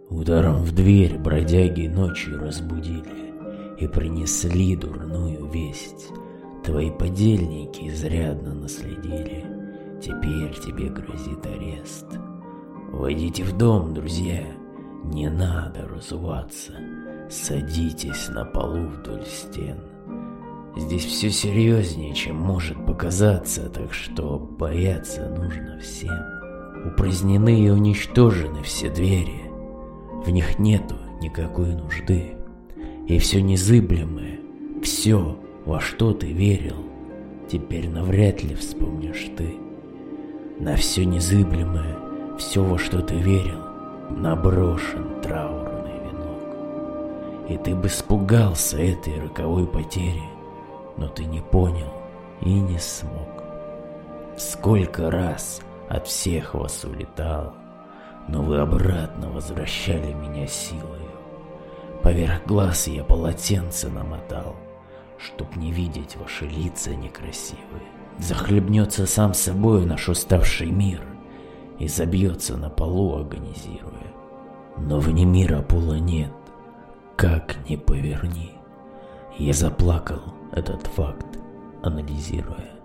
Ударом в дверь бродяги ночью разбудили и принесли дурную весть. Твои подельники изрядно наследили, теперь тебе грозит арест. Войдите в дом, друзья, не надо разуваться, садитесь на полу вдоль стен. Здесь все серьезнее, чем может показаться, так что бояться нужно всем. Упразднены и уничтожены все двери, в них нету никакой нужды. И все незыблемое, все, во что ты верил, теперь навряд ли вспомнишь ты. На все незыблемое, все, во что ты верил, наброшен траурный венок. И ты бы испугался этой роковой потери, но ты не понял и не смог. Сколько раз от всех вас улетал, но вы обратно возвращали меня силою. Поверх глаз я полотенце намотал, чтоб не видеть ваши лица некрасивые. Захлебнется сам собой наш уставший мир и забьется на полу, агонизируя. Но вне мира пола нет, как ни поверни. Я заплакал этот факт, анализируя.